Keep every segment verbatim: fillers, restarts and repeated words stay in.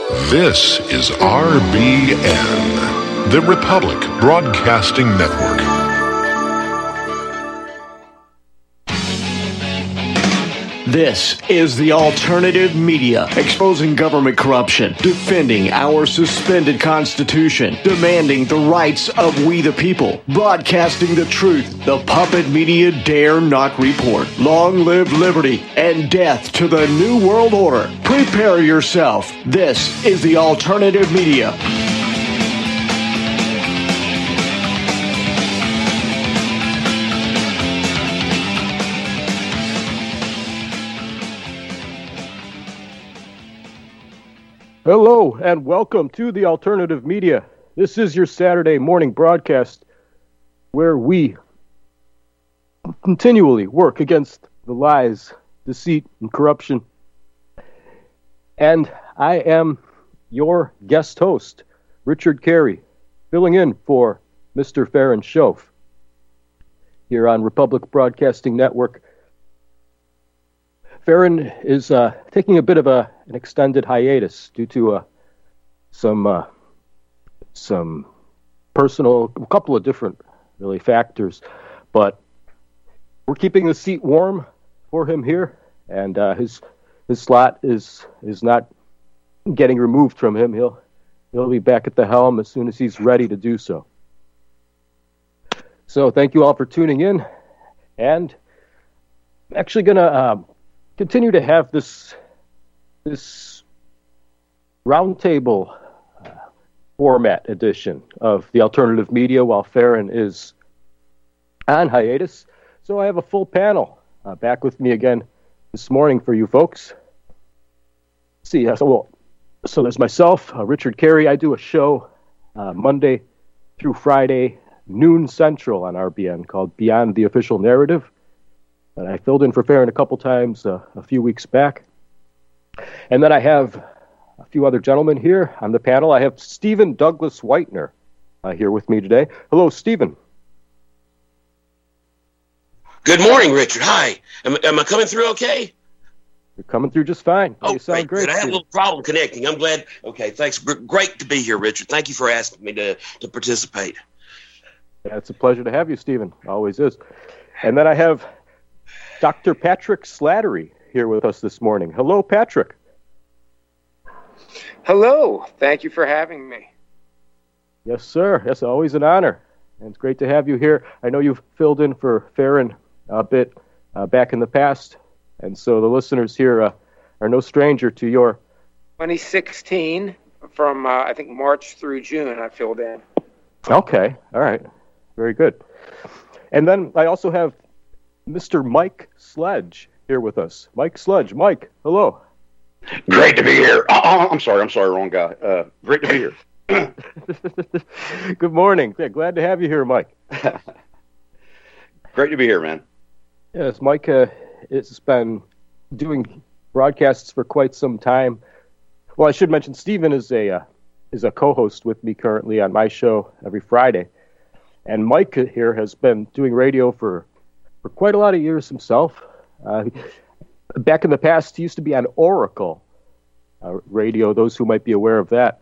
This is R B N, the Republic Broadcasting Network. This is the alternative media, exposing government corruption, defending our suspended constitution, demanding the rights of we the people, broadcasting the truth the puppet media dare not report. Long live liberty and death to the New World Order. Prepare yourself. This is the alternative media. Hello and welcome to the Alternative Media. This is your Saturday morning broadcast where we continually work against the lies, deceit, and corruption. And I am your guest host, Richard Carey, filling in for Mister Farron Schoaf here on Republic Broadcasting Network. Farron is uh, taking a bit of a, an extended hiatus due to uh, some uh, some personal, a couple of different really factors, but we're keeping the seat warm for him here, and uh, his his slot is is not getting removed from him. He'll he'll be back at the helm as soon as he's ready to do so. So thank you all for tuning in, and I'm actually gonna. Uh, continue to have this this roundtable uh, format edition of the alternative media while Farron is on hiatus. So I have a full panel uh, back with me again this morning for you folks. Let's see, uh, so, well, so there's myself, uh, Richard Carey. I do a show uh, Monday through Friday, noon central on R B N called Beyond the Official Narrative. And I filled in for Farron a couple times uh, a few weeks back. And then I have a few other gentlemen here on the panel. I have Stephen Douglas Whitener uh, here with me today. Hello, Stephen. Good morning, Richard. Hi. Am, am I coming through okay? You're coming through just fine. Oh, you sound great. great. I had a little problem connecting. I'm glad. Okay, thanks. Great to be here, Richard. Thank you for asking me to, to participate. Yeah, it's a pleasure to have you, Stephen. Always is. And then I have Doctor Patrick Slattery here with us this morning. Hello, Patrick. Hello. Thank you for having me. Yes, sir. Yes, always an honor. And it's great to have you here. I know you've filled in for Farron a bit uh, back in the past, and so the listeners here uh, are no stranger to your... twenty sixteen, from, uh, I think, March through June, I filled in. Okay. All right. Very good. And then I also have Mister Mike Sledge here with us. Mike Sledge. Mike, hello. Great to be here. Oh, I'm sorry. I'm sorry. Wrong guy. Uh, great to be here. Good morning. Yeah, glad to have you here, Mike. Great to be here, man. Yes, Mike uh, has been doing broadcasts for quite some time. Well, I should mention Stephen is a uh, is a co-host with me currently on my show every Friday. And Mike here has been doing radio for for quite a lot of years himself. Uh, back in the past, he used to be on Oracle uh, radio, those who might be aware of that.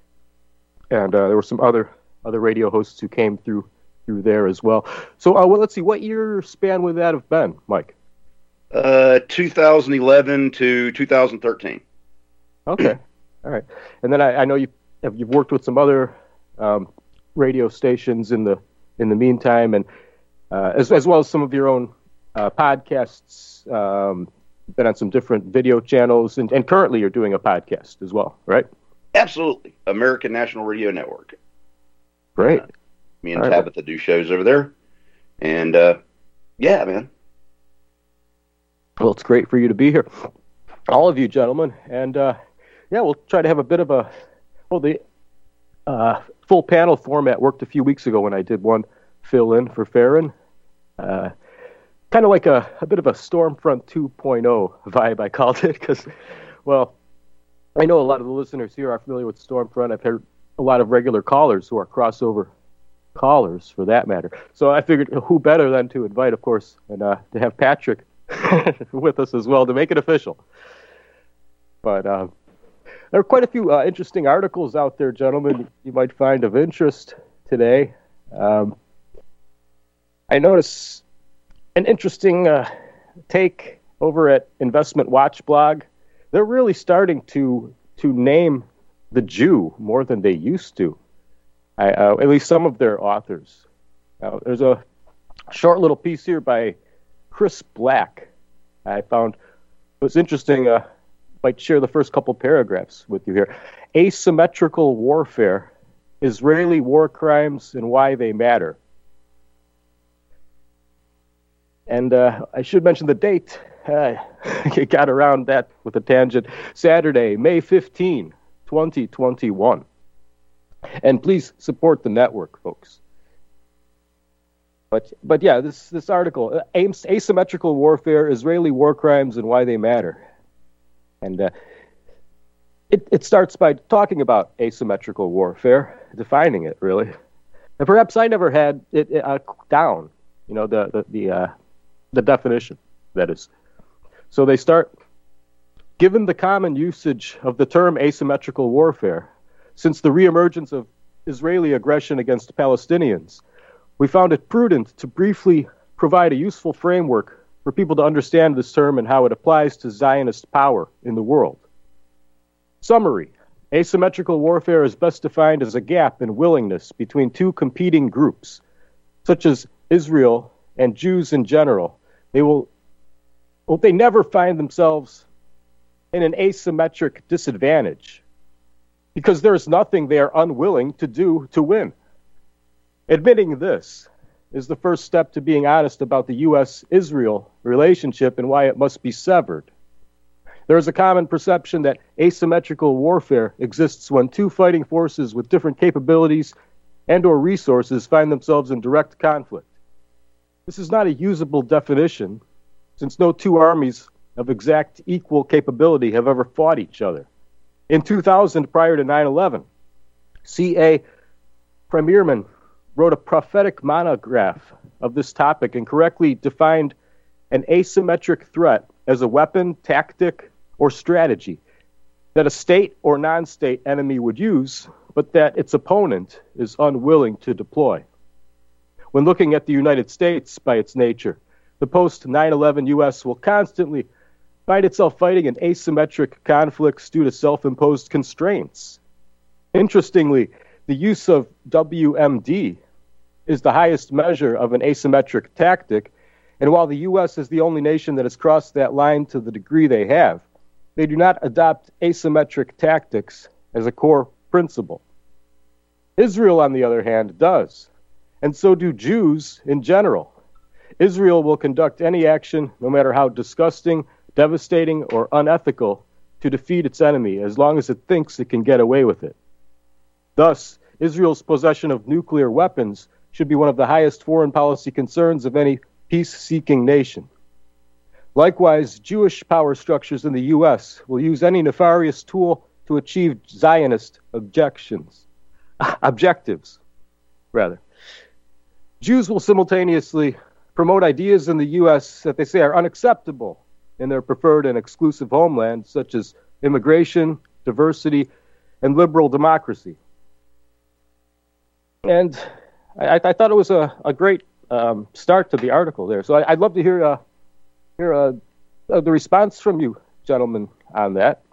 And uh, there were some other other radio hosts who came through through there as well. So uh, well, let's see, what year span would that have been, Mike? Uh, two thousand eleven to two thousand thirteen. Okay, all right. And then I, I know you, you've worked with some other um, radio stations in the in the meantime, and Uh, as, as well as some of your own uh, podcasts, um, been on some different video channels, and, and currently you're doing a podcast as well, right? Absolutely. American National Radio Network. Great. Uh, me and All Tabitha right. do shows over there. And, uh, yeah, man. Well, it's great for you to be here. All of you gentlemen. And, uh, yeah, we'll try to have a bit of a, well, the uh, full panel format worked a few weeks ago when I did one fill in for Farron. Uh, kind of like a, a bit of a Stormfront two point oh vibe, I called it, because, well, I know a lot of the listeners here are familiar with Stormfront. I've heard a lot of regular callers who are crossover callers, for that matter. So I figured who better than to invite, of course, and uh, to have Patrick with us as well to make it official. But uh, There are quite a few uh, interesting articles out there, gentlemen, you might find of interest today. Um, I notice an interesting uh, take over at Investment Watch blog. They're really starting to to name the Jew more than they used to. I, uh, at least some of their authors. Now, there's a short little piece here by Chris Black. I found it was interesting. Uh, might share the first couple paragraphs with you here. Asymmetrical warfare, Israeli war crimes and why they matter. And uh, I should mention the date. Uh, I got around that with a tangent. Saturday, May fifteenth, twenty twenty-one. And please support the network, folks. But but yeah, this this article, uh, Asymmetrical Warfare, Israeli War Crimes and Why They Matter. And uh, it, it starts by talking about asymmetrical warfare, defining it, really. And perhaps I never had it uh, down, you know, the the the, uh, the definition, that is. So they start, given the common usage of the term asymmetrical warfare, since the reemergence of Israeli aggression against Palestinians, we found it prudent to briefly provide a useful framework for people to understand this term and how it applies to Zionist power in the world. Summary: asymmetrical warfare is best defined as a gap in willingness between two competing groups, such as Israel and Jews in general. They will, well, they never find themselves in an asymmetric disadvantage because there is nothing they are unwilling to do to win. Admitting this is the first step to being honest about the U S Israel relationship and why it must be severed. There is a common perception that asymmetrical warfare exists when two fighting forces with different capabilities and or resources find themselves in direct conflict. This is not a usable definition, since no two armies of exact equal capability have ever fought each other. In two thousand, prior to nine eleven, C A Premierman wrote a prophetic monograph of this topic and correctly defined an asymmetric threat as a weapon, tactic, or strategy that a state or non-state enemy would use, but that its opponent is unwilling to deploy. When looking at the United States by its nature, the post nine eleven U S will constantly find itself fighting in asymmetric conflicts due to self-imposed constraints. Interestingly, the use of W M D is the highest measure of an asymmetric tactic, and while the U S is the only nation that has crossed that line to the degree they have, they do not adopt asymmetric tactics as a core principle. Israel, on the other hand, does, and so do Jews in general. Israel will conduct any action, no matter how disgusting, devastating, or unethical, to defeat its enemy as long as it thinks it can get away with it. Thus, Israel's possession of nuclear weapons should be one of the highest foreign policy concerns of any peace-seeking nation. Likewise, Jewish power structures in the U S will use any nefarious tool to achieve Zionist objections, objectives, rather. Jews will simultaneously promote ideas in the U S that they say are unacceptable in their preferred and exclusive homeland, such as immigration, diversity, and liberal democracy. And I, I thought it was a, a great um, start to the article there. So I, I'd love to hear uh, hear uh, uh, the response from you, gentlemen, on that.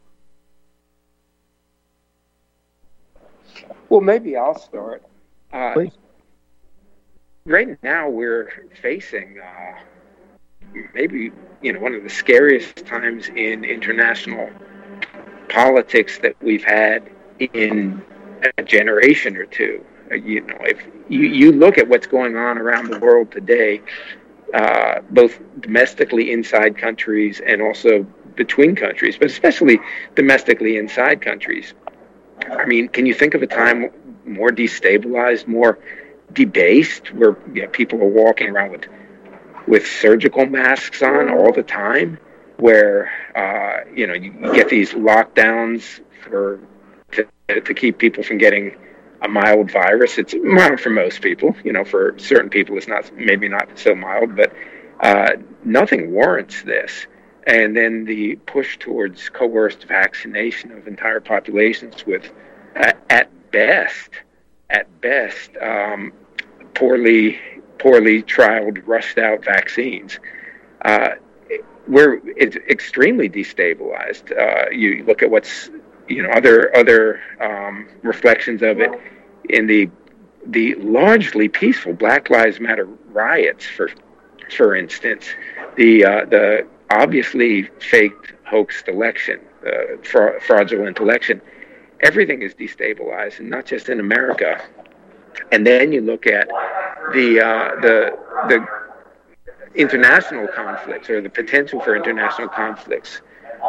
Well, maybe I'll start. Uh, Please. Right now, we're facing uh, maybe you know one of the scariest times in international politics that we've had in a generation or two. You know, if you, you look at what's going on around the world today, uh, both domestically inside countries and also between countries, but especially domestically inside countries. I mean, can you think of a time more destabilized, more debased, where you know, people are walking around with with surgical masks on all the time, where uh, you know you, you get these lockdowns for to, to keep people from getting a mild virus? It's mild for most people. You know, for certain people, it's not maybe not so mild, but uh, nothing warrants this. and then the push towards coerced vaccination of entire populations with, uh, at best, at best, um, poorly poorly trialed, rushed out vaccines. Uh, we're it's extremely destabilized. Uh, you look at what's you know other other um, reflections of it in the the largely peaceful Black Lives Matter riots, for for instance, the uh, the obviously faked, hoaxed election, uh, fra- fraudulent election. Everything is destabilized, and not just in America. And then you look at the uh, the the international conflicts, or the potential for international conflicts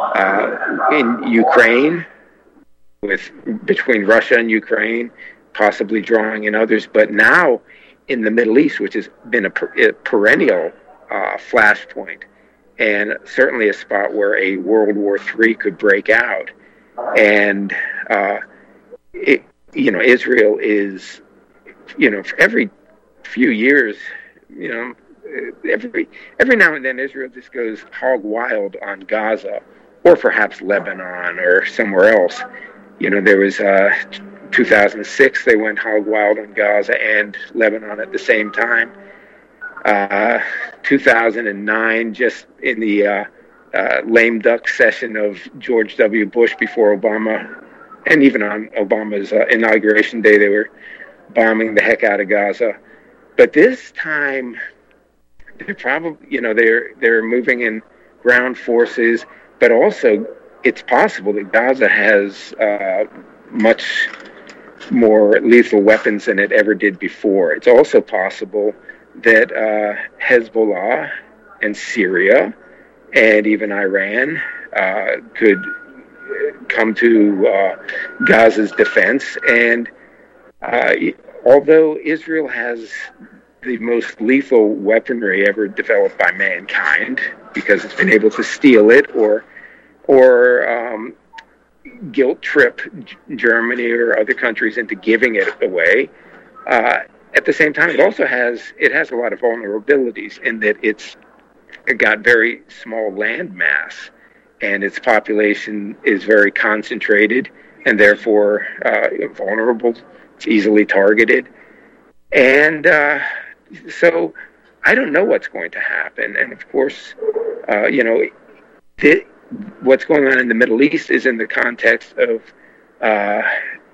uh, in Ukraine, with between Russia and Ukraine, possibly drawing in others, but now in the Middle East, which has been a, per, a perennial uh, flashpoint, and certainly a spot where a World War Three could break out. And uh, it, you know, Israel is, you know, for every few years, you know, every every now and then Israel just goes hog wild on Gaza, or perhaps Lebanon or somewhere else. You know, there was uh, two thousand six, they went hog wild on Gaza and Lebanon at the same time. Uh, two thousand nine, just in the uh, uh, lame duck session of George W. Bush before Obama, and even on Obama's uh, inauguration day, they were bombing the heck out of Gaza. But this time, they're probably, you know, they're they're moving in ground forces, but also it's possible that Gaza has uh, much more lethal weapons than it ever did before. It's also possible that uh, Hezbollah and Syria and even Iran uh, could come to uh, Gaza's defense. And uh, although Israel has the most lethal weaponry ever developed by mankind, because it's been able to steal it or or um, guilt trip Germany or other countries into giving it away, uh, at the same time, it also has it has a lot of vulnerabilities in that it's got very small land mass, and its population is very concentrated, and therefore uh, vulnerable. It's easily targeted, and uh, so I don't know what's going to happen. And of course, uh, you know, th- what's going on in the Middle East is in the context of. Uh,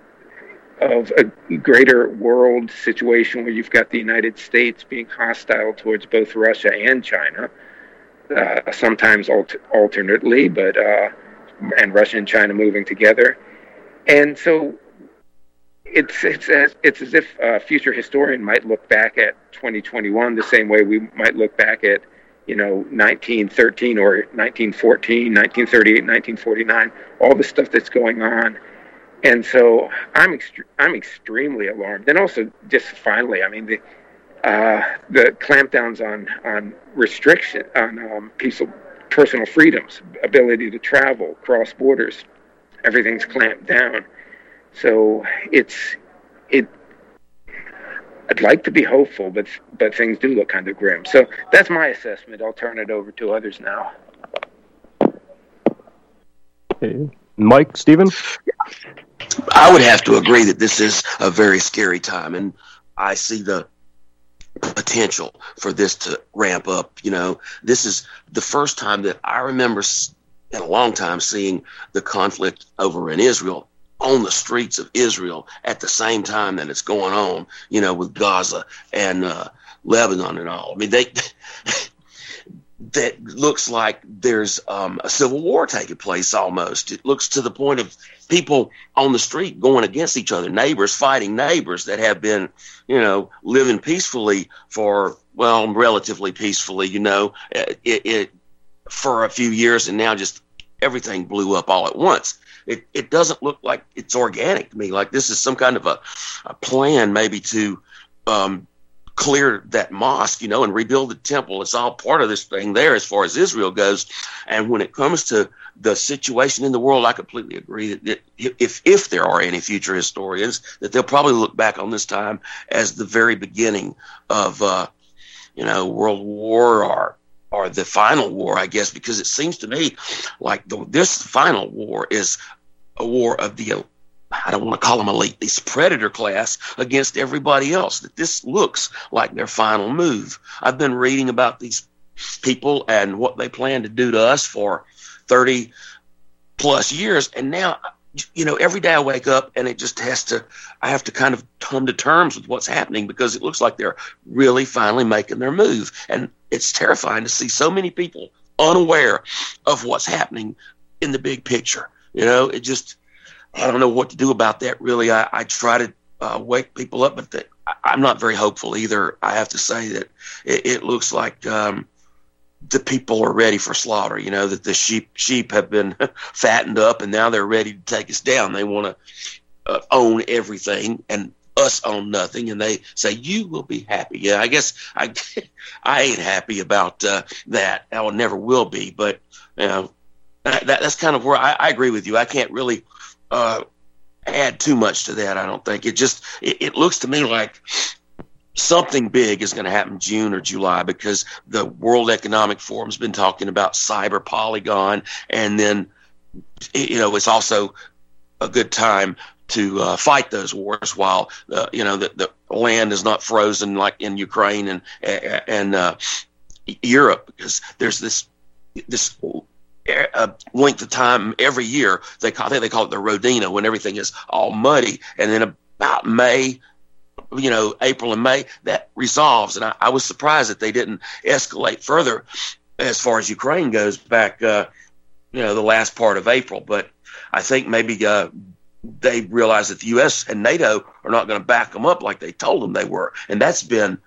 of a greater world situation where you've got the United States being hostile towards both Russia and China, uh, sometimes alter- alternately, but uh, and Russia and China moving together. And so it's it's as, it's as if a future historian might look back at twenty twenty-one the same way we might look back at, you know, nineteen thirteen or nineteen fourteen, nineteen thirty-eight, nineteen forty-nine, all the stuff that's going on. And so I'm ext- I'm extremely alarmed. And also, just finally, I mean, the uh, the clampdowns on on restriction on um, peaceful personal freedoms, ability to travel, cross borders, everything's clamped down. So it's it. I'd like to be hopeful, but but things do look kind of grim. So that's my assessment. I'll turn it over to others now. Okay. Mike, Stephen? I would have to agree that this is a very scary time, and I see the potential for this to ramp up. You know, this is the first time that I remember in a long time seeing the conflict over in Israel on the streets of Israel at the same time that it's going on, you know, with Gaza and uh, Lebanon and all. I mean, they that looks like there's um, a civil war taking place almost. It looks to the point of people on the street going against each other, neighbors fighting neighbors that have been, you know, living peacefully for, well, relatively peacefully, you know, it, it for a few years, and now just everything blew up all at once. It it doesn't look like it's organic to me. Like this is some kind of a, a plan maybe to um, clear that mosque, you know, and rebuild the temple. It's all part of this thing there as far as Israel goes. And when it comes to the situation in the world, I completely agree that if if there are any future historians, that they'll probably look back on this time as the very beginning of, uh, you know, World War or or the final war, I guess, because it seems to me like the, this final war is a war of the, I don't want to call them elite, this predator class against everybody else, that this looks like their final move. I've been reading about these people and what they plan to do to us for thirty plus years. And now, you know, every day I wake up and it just has to, I have to kind of come to terms with what's happening, because it looks like they're really finally making their move. And it's terrifying to see so many people unaware of what's happening in the big picture. You know, it just, I don't know what to do about that, really. I, I try to uh, wake people up, but the, I, I'm not very hopeful either. I have to say that it, it looks like um, the people are ready for slaughter, you know, that the sheep sheep have been fattened up and now they're ready to take us down. They want to uh, own everything and us own nothing. And they say, you will be happy. Yeah, I guess I, I ain't happy about uh, that. I never will be. But, you know, that, that's kind of where I, I agree with you. I can't really uh, add too much to that. I don't think. It just, it, it looks to me like something big is going to happen June or July, because the World Economic Forum's been talking about cyber Polygon, and then, you know, it's also a good time to uh, fight those wars while uh, you know the, the land is not frozen like in Ukraine and and uh, Europe, because there's this this uh, length of time every year they call I think they call it the Rodina, when everything is all muddy, and then about May, you know, April and May, that resolves. And I, I was surprised that they didn't escalate further as far as Ukraine goes back, uh, you know, the last part of April. But I think maybe uh, they realize that the U S and NATO are not going to back them up like they told them they were. And that's been,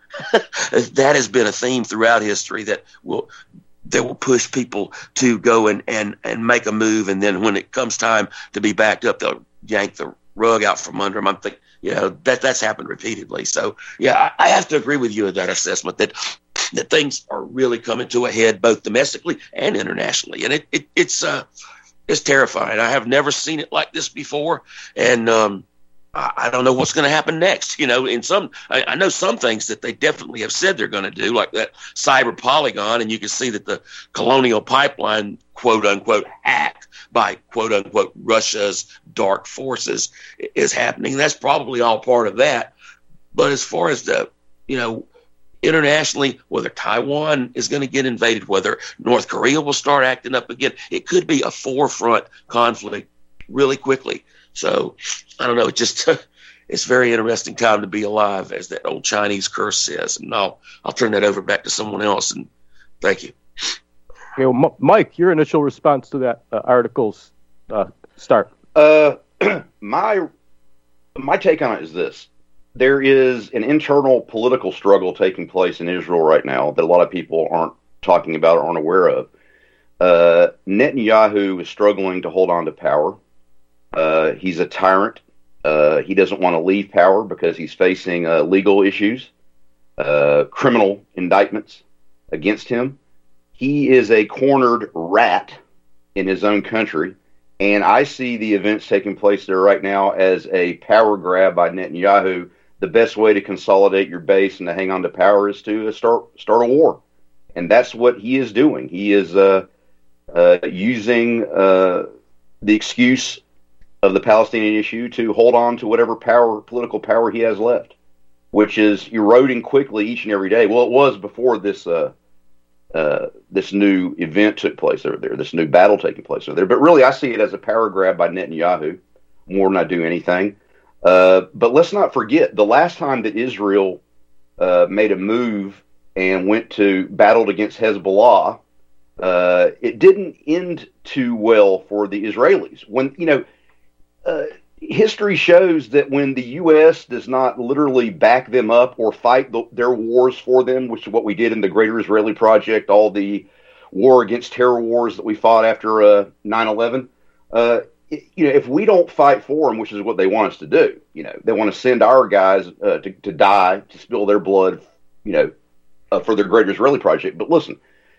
that has been a theme throughout history, that will, that will push people to go and, and, and make a move. And then when it comes time to be backed up, they'll yank the rug out from under them. I'm thinking, you know, that that's happened repeatedly. So, yeah, I, I have to agree with you in that assessment that that things are really coming to a head, both domestically and internationally. And it, it it's uh, it's terrifying. I have never seen it like this before. And um, I, I don't know what's going to happen next. You know, in some, I, I know some things that they definitely have said they're going to do, like that cyber Polygon. And you can see that the Colonial Pipeline, quote unquote, hacked by quote unquote Russia's dark forces is happening. That's probably all part of that. But as far as the, you know, internationally, whether Taiwan is going to get invaded, whether North Korea will start acting up again, it could be a four-front conflict really quickly. So I don't know. It just, it's a very interesting time to be alive, as that old Chinese curse says. And I'll, I'll turn that over back to someone else. And thank you. You know, M- Mike, your initial response to that uh, article's uh, start. Uh, my my take on it is this: there is an internal political struggle taking place in Israel right now that a lot of people aren't talking about or aren't aware of. Uh, Netanyahu is struggling to hold on to power. Uh, he's a tyrant. Uh, he doesn't want to leave power because he's facing uh, legal issues, uh, criminal indictments against him. He is a cornered rat in his own country, and I see the events taking place there right now as a power grab by Netanyahu. The best way to consolidate your base and to hang on to power is to start start a war, and that's what he is doing. He is uh, uh, using uh, the excuse of the Palestinian issue to hold on to whatever power, political power he has left, which is eroding quickly each and every day. Well, it was before this. Uh, Uh, this new event took place over there, this new battle taking place over there. But really, I see it as a power grab by Netanyahu more than I do anything. Uh, but let's not forget, the last time that Israel uh, made a move and went to battled against Hezbollah, uh, it didn't end too well for the Israelis. When, you know, uh, history shows that when the U S does not literally back them up or fight the, their wars for them, which is what we did in the Greater Israeli Project, all the war against terror wars that we fought after uh, nine eleven, uh, it, you know, if we don't fight for them, which is what they want us to do, you know, they want to send our guys uh, to, to die, to spill their blood, you know, uh, for their Greater Israeli Project. But listen,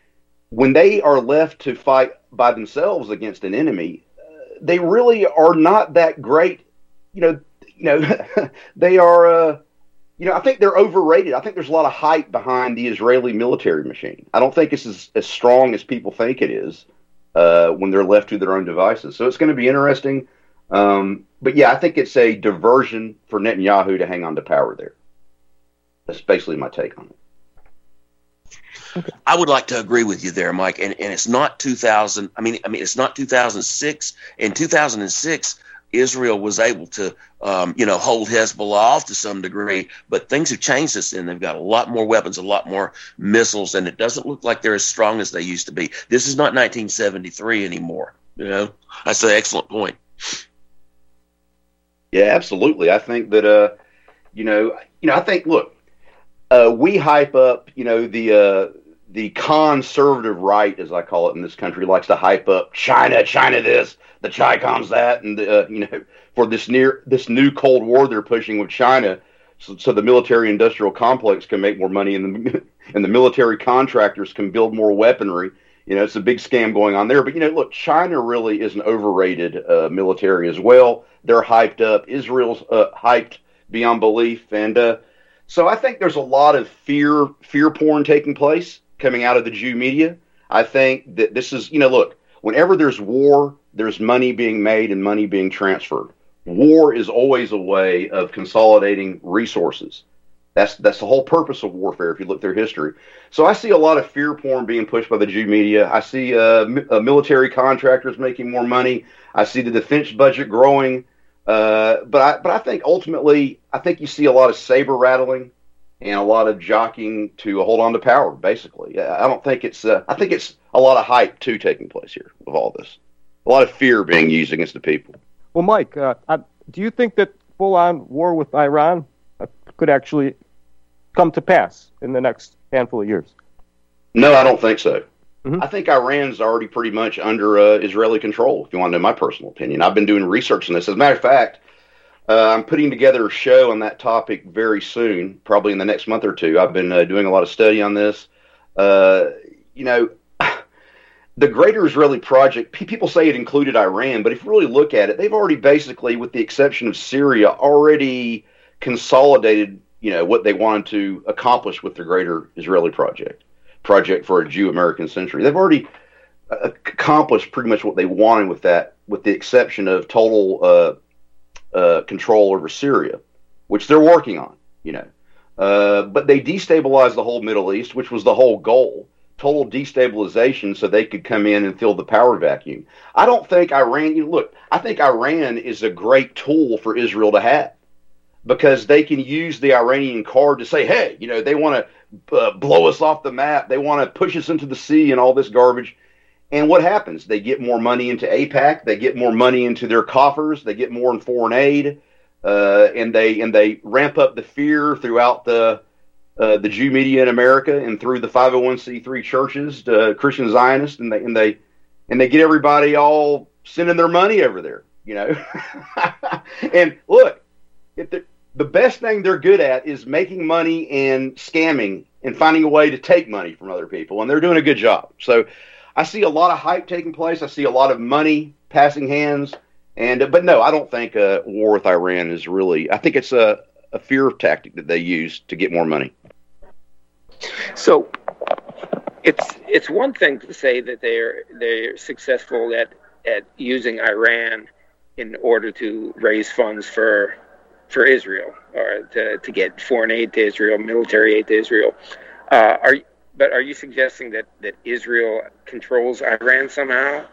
when they are left to fight by themselves against an enemy, they really are not that great, you know. You know, they are, uh, you know, I think they're overrated. I think there's a lot of hype behind the Israeli military machine. I don't think it's as, as strong as people think it is uh, when they're left to their own devices. So it's going to be interesting. Um, but yeah, I think it's a diversion for Netanyahu to hang on to power there. That's basically my take on it. Okay. I would like to agree with you there, Mike. And, and it's not two thousand. I mean, I mean, it's not two thousand six. In two thousand six, Israel was able to, um, you know, hold Hezbollah off to some degree, but things have changed since then. They've got a lot more weapons, a lot more missiles, and it doesn't look like they're as strong as they used to be. This is not nineteen seventy-three anymore. You know, that's an excellent point. Yeah, absolutely. I think that, uh, you know, you know, I think, look, uh, we hype up, you know, the uh, the conservative right, as I call it in this country, likes to hype up China, China this, the Chi-Coms that, and uh, you know, for this near this new Cold War they're pushing with China, so, so the military-industrial complex can make more money, and the and the military contractors can build more weaponry. You know, it's a big scam going on there. But, you know, look, China really is an overrated uh, military as well. They're hyped up. Israel's uh, hyped beyond belief. And uh, so I think there's a lot of fear, fear porn taking place coming out of the Jew media. I think that this is, you know, look, whenever there's war, there's money being made and money being transferred. War is always a way of consolidating resources. That's that's the whole purpose of warfare, if you look through history. So I see a lot of fear porn being pushed by the Jew media. I see uh, mi- uh, military contractors making more money. I see the defense budget growing. Uh, but I but I think ultimately, I think you see a lot of saber rattling and a lot of jockeying to hold on to power, basically. I don't think it's, uh, I think it's a lot of hype, too, taking place here with all this. A lot of fear being used against the people. Well, Mike, uh, I, do you think that full-on war with Iran could actually come to pass in the next handful of years? No, I don't think so. Mm-hmm. I think Iran's already pretty much under uh, Israeli control, if you want to know my personal opinion. I've been doing research on this. As a matter of fact, uh, I'm putting together a show on that topic very soon, probably in the next month or two. I've been uh, doing a lot of study on this. Uh, you know, the Greater Israeli Project, people say it included Iran, but if you really look at it, they've already basically, with the exception of Syria, already consolidated, you know, what they wanted to accomplish with the Greater Israeli Project, project for a Jew-American century. They've already uh, accomplished pretty much what they wanted with that, with the exception of total uh, uh, control over Syria, which they're working on, you know. Uh, but they destabilized the whole Middle East, which was the whole goal, total destabilization so they could come in and fill the power vacuum. I don't think Iran, you know, look, I think Iran is a great tool for Israel to have, because they can use the Iranian card to say, hey, you know, they want to uh, blow us off the map. They want to push us into the sea and all this garbage. And what happens? They get more money into AIPAC. They get more money into their coffers. They get more in foreign aid. Uh, and they and they ramp up the fear throughout the uh, the Jew media in America and through the five oh one c three churches, uh, Christian Zionists, and they and they and they get everybody all sending their money over there, you know. And look, if the the best thing they're good at is making money and scamming and finding a way to take money from other people, and they're doing a good job. So I see a lot of hype taking place. I see a lot of money passing hands. And but no, I don't think a war with Iran is really. I think it's a, a fear tactic that they use to get more money. So it's it's one thing to say that they're they're successful at, at using Iran in order to raise funds for for Israel, or to, to get foreign aid to Israel, military aid to Israel. Uh, are but are you suggesting that, that Israel controls Iran somehow,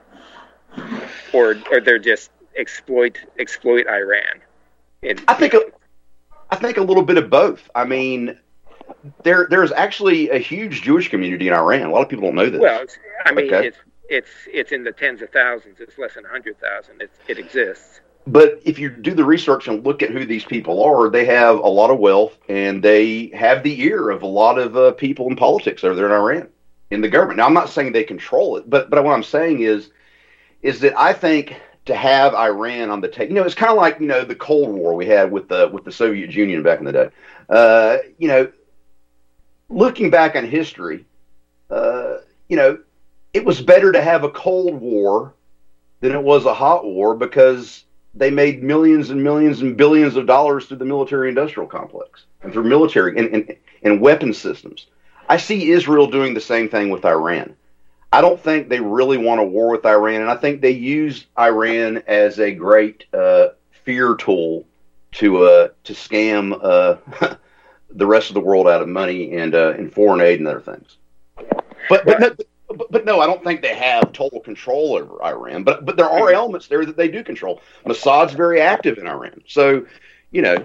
or or they're just exploit exploit Iran? And, I think a, I think a little bit of both. I mean, there there's actually a huge Jewish community in Iran. A lot of people don't know this. Well, I mean, okay. it's it's it's in the tens of thousands. It's less than a hundred thousand. It it exists. But if you do the research and look at who these people are, they have a lot of wealth, and they have the ear of a lot of uh, people in politics over there in Iran, in the government. Now, I'm not saying they control it, but but what I'm saying is is that I think to have Iran on the table, you know, it's kind of like, you know, the Cold War we had with the with the Soviet Union back in the day. Uh, you know, looking back on history, uh, you know, it was better to have a Cold War than it was a hot war, because they made millions and millions and billions of dollars through the military-industrial complex and through military and, and, and weapon systems. I see Israel doing the same thing with Iran. I don't think they really want a war with Iran, and I think they use Iran as a great uh, fear tool to uh, to scam uh, the rest of the world out of money and uh, and foreign aid and other things. But but, no, but but no, I don't think they have total control over Iran. But but there are elements there that they do control. Mossad's very active in Iran, so you know.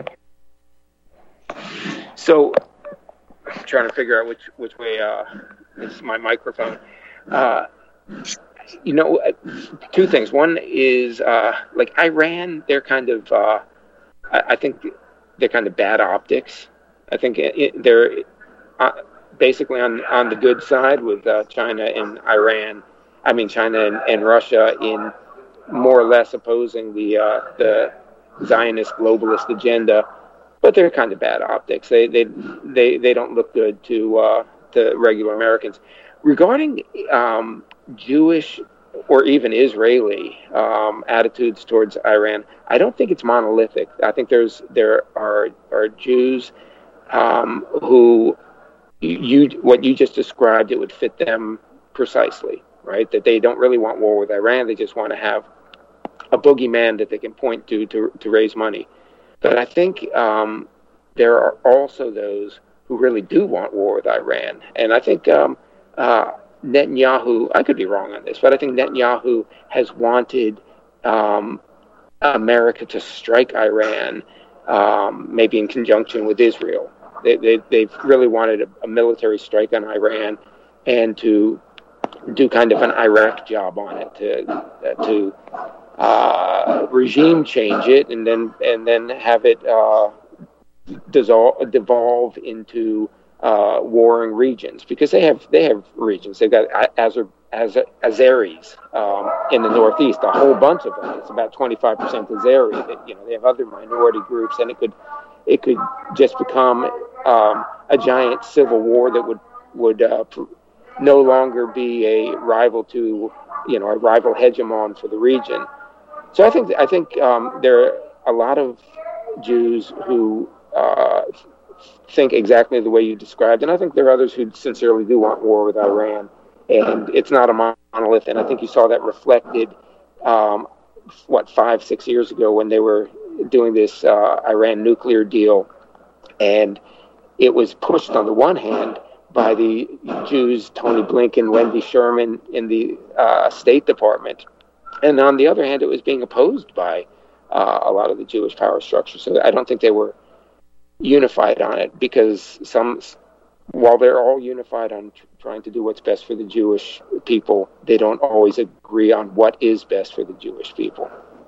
So I'm trying to figure out which which way uh, is my microphone. Uh, you know, two things. One is uh, like Iran. They're kind of, uh, I, I think they're kind of bad optics. I think it, it, they're uh, basically on on the good side with uh, China and Iran. I mean, China and, and Russia in more or less opposing the uh, the Zionist globalist agenda, but they're kind of bad optics. They they they, they don't look good to uh, to regular Americans. Regarding um, Jewish or even Israeli um, attitudes towards Iran, I don't think it's monolithic. I think there's there are are Jews um, who you what you just described, it would fit them precisely, right? That they don't really want war with Iran. They just want to have a boogeyman that they can point to to, to raise money. But I think um, there are also those who really do want war with Iran, and I think. Um, Uh, Netanyahu, I could be wrong on this, but I think Netanyahu has wanted um, America to strike Iran, um, maybe in conjunction with Israel. They, they, they've really wanted a, a military strike on Iran and to do kind of an Iraq job on it, to uh, to uh, regime change it, and then and then have it uh, dissolve, devolve into Uh, warring regions, because they have they have regions. They've got Azer, Azer, Azeris um, in the northeast, a whole bunch of them. It's about twenty-five percent Azeri. That, you know, they have other minority groups, and it could it could just become um, a giant civil war that would would uh, no longer be a rival to you know a rival hegemon for the region. So I think I think um, there are a lot of Jews who. Uh, think exactly the way you described, and I think there are others who sincerely do want war with Iran, and it's not a monolith, and I think you saw that reflected um, what five six years ago when they were doing this uh, Iran nuclear deal, and it was pushed on the one hand by the Jews Tony Blinken, Wendy Sherman in the uh, State Department, and on the other hand it was being opposed by uh, a lot of the Jewish power structure. So I don't think they were unified on it, because some, while they're all unified on tr- trying to do what's best for the Jewish people, they don't always agree on what is best for the Jewish people.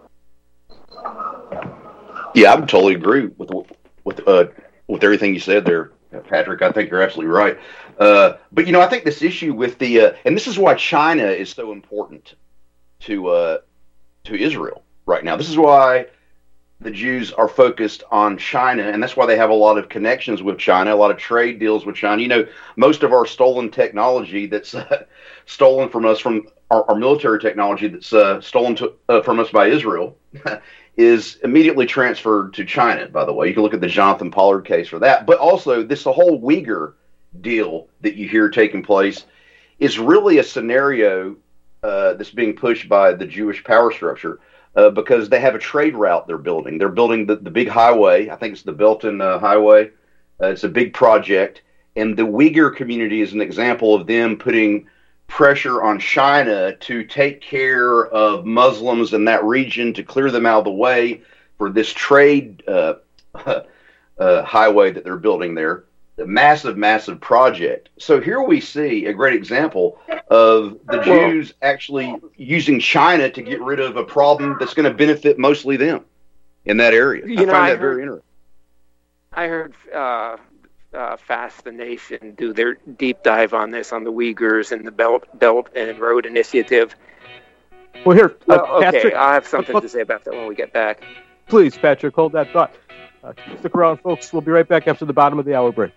Yeah, I would totally agree with with uh, with everything you said there, Patrick. I think you're absolutely right. Uh, but you know, I think this issue with the uh, and this is why China is so important to uh, to Israel right now. This is why the Jews are focused on China, and that's why they have a lot of connections with China, a lot of trade deals with China. You know, most of our stolen technology that's uh, stolen from us, from our, our military technology that's uh, stolen to, uh, from us by Israel, is immediately transferred to China, by the way. You can look at the Jonathan Pollard case for that. But also, this the whole Uyghur deal that you hear taking place is really a scenario uh, that's being pushed by the Jewish power structure. Uh, because they have a trade route they're building. They're building the, the big highway. I think it's the Belton uh, Highway. Uh, it's a big project. And the Uyghur community is an example of them putting pressure on China to take care of Muslims in that region, to clear them out of the way for this trade uh, uh, highway that they're building there. A massive, massive project. So here we see a great example of the Jews actually using China to get rid of a problem that's going to benefit mostly them in that area. You I know, find I that heard, very interesting. I heard uh, uh, Fast the Nation do their deep dive on this, on the Uyghurs and the Belt, Belt and Road Initiative. Well, here, uh, well, okay, Patrick, I'll have something uh, to say about that when we get back. Please, Patrick, hold that thought. Uh, stick around, folks. We'll be right back after the bottom of the hour break.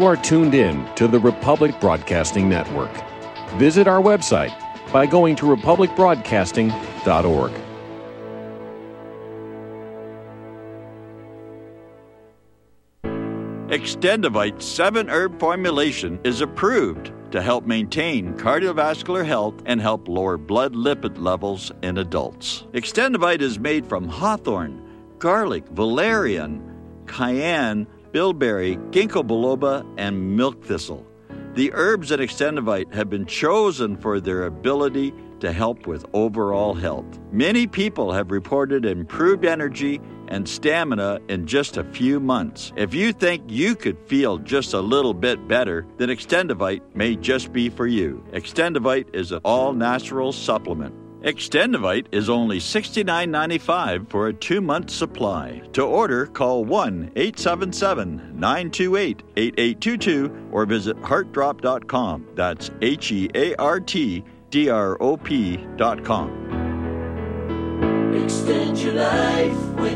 are tuned in to the Republic Broadcasting Network. Visit our website by going to republic broadcasting dot org. Extendivite seven herb formulation is approved to help maintain cardiovascular health and help lower blood lipid levels in adults. Extendivite is made from hawthorn, garlic, valerian, cayenne, bilberry, ginkgo biloba, and milk thistle. The herbs in Extendivite have been chosen for their ability to help with overall health. Many people have reported improved energy and stamina in just a few months. If you think you could feel just a little bit better, then Extendivite may just be for you. Extendivite is an all-natural supplement. Extendivite is only sixty-nine ninety-five for a two-month supply. To order, call one eight seven seven, nine two eight, eight eight two two or visit heart drop dot com. That's H E A R T D R O P dot com. Extend your life with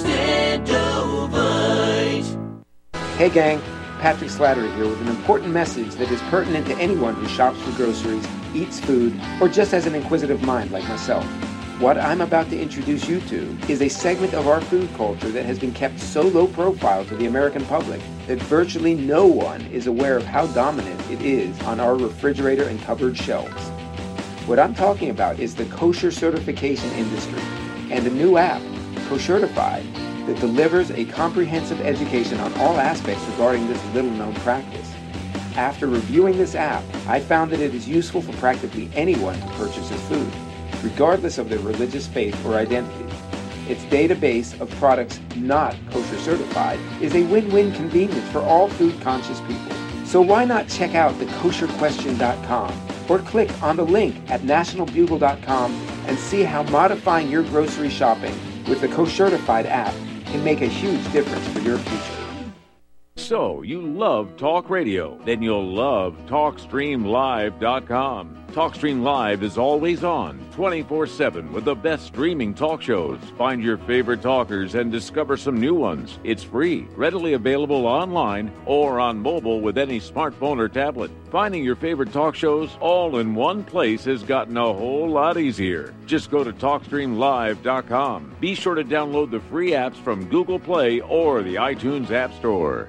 Extendivite. Hey gang, Patrick Slattery here with an important message that is pertinent to anyone who shops for groceries, eats food, or just has an inquisitive mind like myself. What I'm about to introduce you to is a segment of our food culture that has been kept so low profile to the American public that virtually no one is aware of how dominant it is on our refrigerator and cupboard shelves. What I'm talking about is the kosher certification industry and a new app, Koshertified, that delivers a comprehensive education on all aspects regarding this little-known practice. After reviewing this app, I found that it is useful for practically anyone who purchases food, regardless of their religious faith or identity. Its database of products not kosher certified is a win-win convenience for all food-conscious people. So why not check out the kosher question dot com or click on the link at national bugle dot com and see how modifying your grocery shopping with the Koshertified app can make a huge difference for your future. So, you love talk radio? Then you'll love talk stream live dot com. TalkStream Live is always on, twenty-four seven, with the best streaming talk shows. Find your favorite talkers and discover some new ones. It's free, readily available online or on mobile with any smartphone or tablet. Finding your favorite talk shows all in one place has gotten a whole lot easier. Just go to talk stream live dot com. Be sure to download the free apps from Google Play or the iTunes App Store.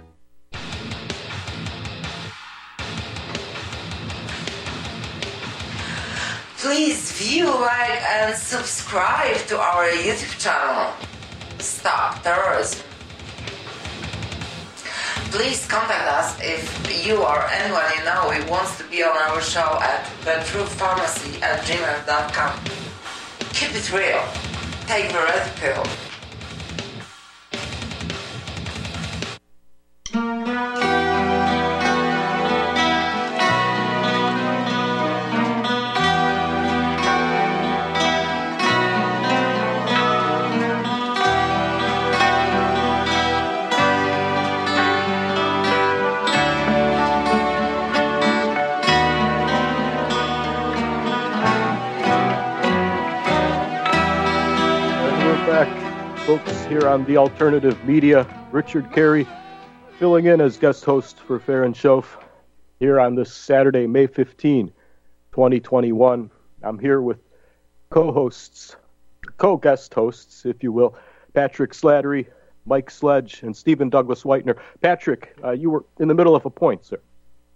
Please view, like, and subscribe to our YouTube channel. Stop terrorism. Please contact us if you or anyone you know who wants to be on our show at the true pharmacy at gmail dot com. Keep it real. Take the red pill. Folks, here on the Alternative Media, Richard Carey filling in as guest host for Fair and Schoaf here on this Saturday, May fifteenth, twenty twenty-one. I'm here with co-hosts, co-guest hosts, if you will, Patrick Slattery, Mike Sledge, and Stephen Douglas Whitener. Patrick, uh, you were in the middle of a point, sir.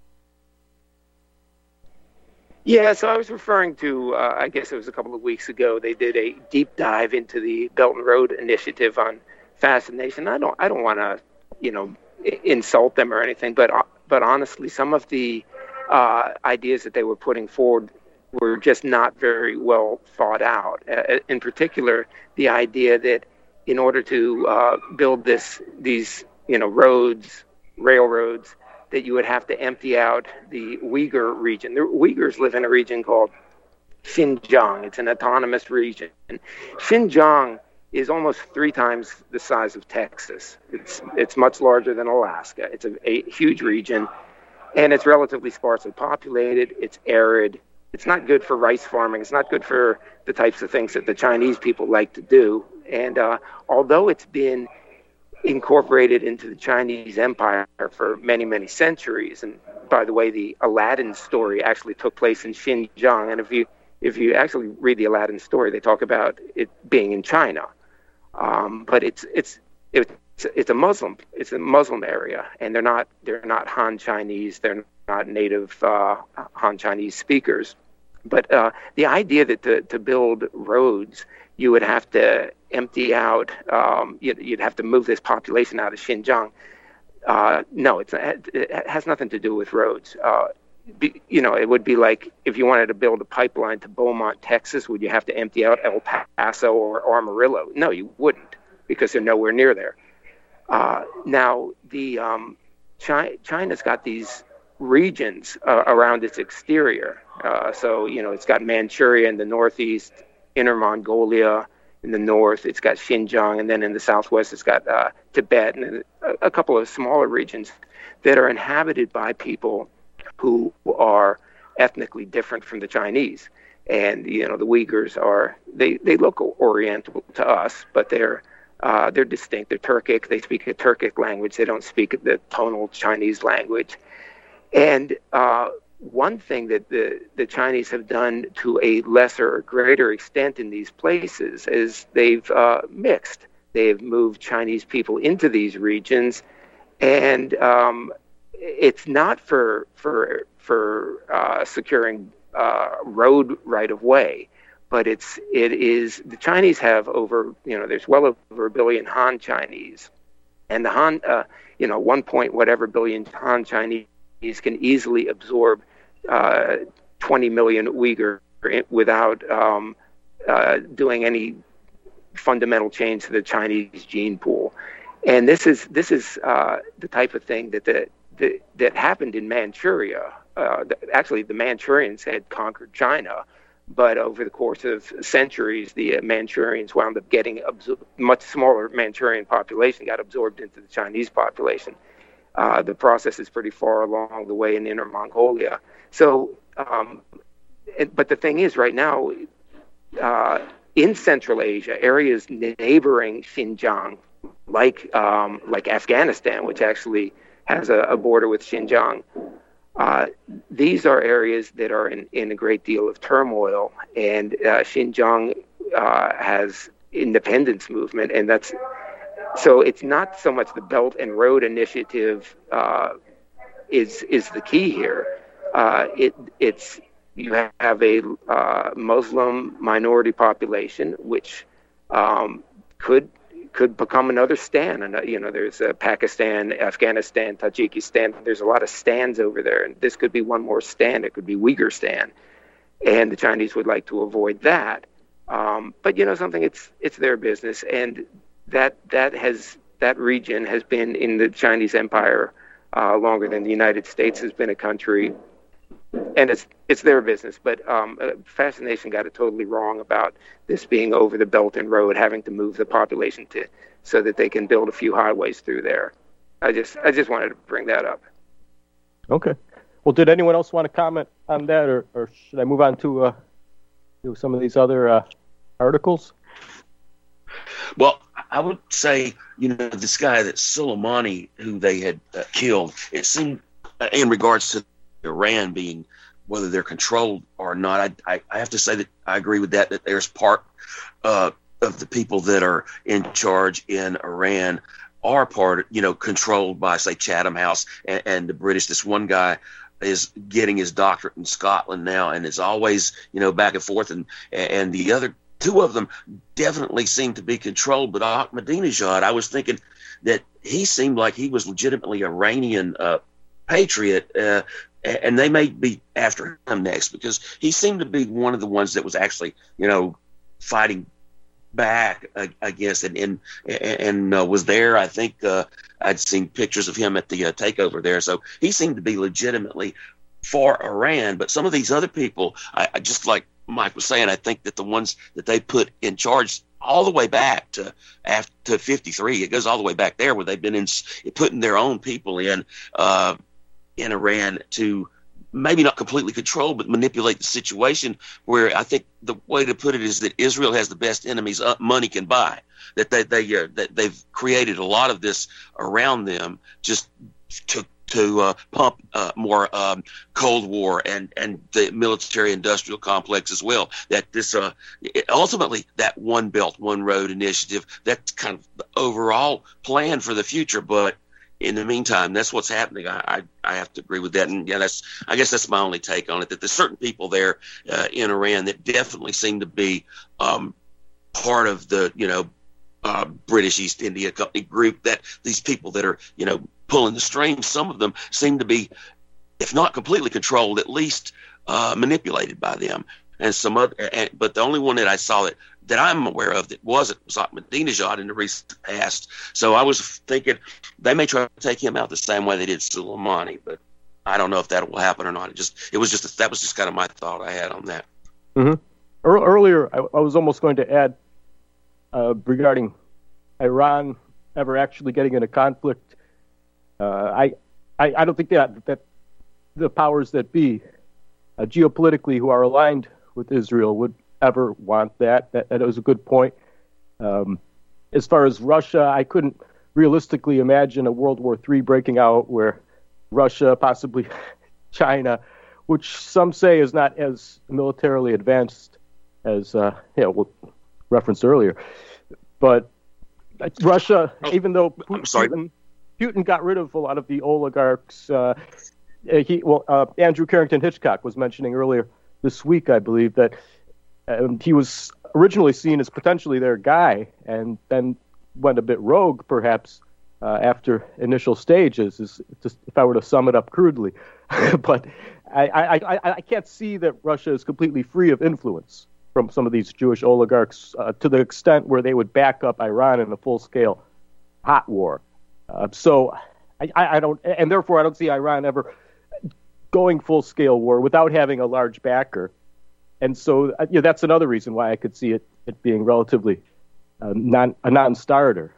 Yeah, so I was referring to, uh, I guess it was a couple of weeks ago, they did a deep dive into the Belt and Road Initiative on fascination. I don't I don't want to, you know, insult them or anything, but but honestly, some of the uh, ideas that they were putting forward were just not very well thought out. Uh, in particular, the idea that in order to uh, build this these, you know, roads, railroads, that you would have to empty out the Uyghur region. The Uyghurs live in a region called Xinjiang. It's an autonomous region. Xinjiang is almost three times the size of Texas. It's it's much larger than Alaska. It's a, a huge region, and it's relatively sparsely populated. It's arid. It's not good for rice farming. It's not good for the types of things that the Chinese people like to do. And uh, although it's been incorporated into the Chinese Empire for many, many centuries. And by the way, the Aladdin story actually took place in Xinjiang. And if you if you actually read the Aladdin story, they talk about it being in China. Um, but it's it's it's it's a Muslim it's a Muslim area, and they're not they're not Han Chinese. They're not native uh, Han Chinese speakers. But uh, the idea that to, to build roads, you would have to empty out, um, you'd, you'd have to move this population out of Xinjiang. Uh, no, it's, it has nothing to do with roads. Uh, be, you know, it would be like if you wanted to build a pipeline to Beaumont, Texas, would you have to empty out El Paso or Amarillo? No, you wouldn't, because they're nowhere near there. Uh, now, the um, China, China's got these regions uh, around its exterior. Uh, so, you know, it's got Manchuria in the northeast, Inner Mongolia in the north, it's got Xinjiang, and then in the southwest it's got uh, Tibet, and a, a couple of smaller regions that are inhabited by people who are ethnically different from the Chinese. And, you know, the Uyghurs are, they, they look Oriental to us, but they're uh, they're distinct. They're Turkic. They speak a Turkic language. They don't speak the tonal Chinese language. And uh, one thing that the, the Chinese have done to a lesser or greater extent in these places is they've uh, mixed. They've moved Chinese people into these regions, and um, it's not for for for uh, securing uh, road right of way, but it's it is the Chinese have over you know there's well over a billion Han Chinese, and the Han uh, you know one point whatever billion Han Chinese can easily absorb uh, twenty million Uyghur without um, uh, doing any fundamental change to the Chinese gene pool. And this is this is uh, the type of thing that the, the that happened in Manchuria. Uh, the, actually, the Manchurians had conquered China, but over the course of centuries, the uh, Manchurians wound up getting absor- much smaller Manchurian population got absorbed into the Chinese population. Uh, the process is pretty far along the way in Inner Mongolia. So, um, it, but the thing is, right now, uh, in Central Asia, areas neighboring Xinjiang, like um, like Afghanistan, which actually has a, a border with Xinjiang, uh, these are areas that are in, in a great deal of turmoil. And uh, Xinjiang uh, has independence movement, and that's so it's not so much the Belt and Road Initiative uh, is is the key here. Uh, it it's you have a uh, Muslim minority population which um, could could become another stan. And you know, there's uh, Pakistan, Afghanistan, Tajikistan. There's a lot of stans over there, and this could be one more stan. It could be Uyghur-stan, and the Chinese would like to avoid that. Um, but you know something, it's it's their business, and that that has that region has been in the Chinese Empire uh, longer than the United States has been a country, and it's it's their business. But um, uh, Fascination got it totally wrong about this being over the Belt and Road, having to move the population to so that they can build a few highways through there. I just I just wanted to bring that up. Okay. Well, did anyone else want to comment on that, or, or should I move on to uh, to some of these other uh, articles? Well, I would say, you know, this guy that Soleimani, who they had uh, killed, it seemed, uh, in regards to Iran being, whether they're controlled or not, I, I, I have to say that I agree with that, that there's part uh, of the people that are in charge in Iran are part, you know, controlled by, say, Chatham House and, and the British. This one guy is getting his doctorate in Scotland now, and is always, you know, back and forth, and and the other two of them definitely seem to be controlled. But Ahmadinejad, I was thinking that he seemed like he was legitimately Iranian uh, patriot, uh, and they may be after him next, because he seemed to be one of the ones that was actually, you know, fighting back against it, and and uh, was there. I think uh, I'd seen pictures of him at the uh, takeover there, so he seemed to be legitimately for Iran. But some of these other people, I, I just like Mike was saying, I think that the ones that they put in charge all the way back to after to fifty-three, it goes all the way back there, where they've been in putting their own people in uh, in Iran to maybe not completely control, but manipulate the situation, where I think the way to put it is that Israel has the best enemies uh, money can buy, that they, they, uh, that they've created a lot of this around them just to to uh, pump uh, more um, Cold War and, and the military-industrial complex as well. That this uh, ultimately, that One Belt, One Road initiative, that's kind of the overall plan for the future. But in the meantime, that's what's happening. I, I, I have to agree with that. And yeah, that's I guess that's my only take on it, that there's certain people there uh, in Iran that definitely seem to be um, part of the, you know, uh, British East India Company group, that these people that are, you know, pulling the strings, some of them seem to be, if not completely controlled, at least uh, manipulated by them. And some other, and, but the only one that I saw that, that I'm aware of that wasn't was Ahmadinejad in the recent past. So I was thinking they may try to take him out the same way they did Soleimani, but I don't know if that will happen or not. It just, it was just, that was just kind of my thought I had on that. Mm-hmm. Earlier, I, I was almost going to add uh, regarding Iran ever actually getting in a conflict. Uh, I, I, I don't think that that the powers that be, uh, geopolitically, who are aligned with Israel, would ever want that. That, that was a good point. Um, as far as Russia, I couldn't realistically imagine a World War Three breaking out where Russia, possibly China, which some say is not as militarily advanced as uh, you know, well, referenced earlier, but Russia, oh, even though Putin, I'm sorry. Putin, Putin got rid of a lot of the oligarchs. Uh, he, well, uh, Andrew Carrington Hitchcock was mentioning earlier this week, I believe, that um, he was originally seen as potentially their guy, and then went a bit rogue, perhaps, uh, after initial stages. Is just, if I were to sum it up crudely, but I, I, I, I can't see that Russia is completely free of influence from some of these Jewish oligarchs uh, to the extent where they would back up Iran in a full-scale hot war. Uh, so I, I don't, and therefore I don't see Iran ever going full-scale war without having a large backer. And so uh, yeah, that's another reason why I could see it, it being relatively uh, non, a non-starter.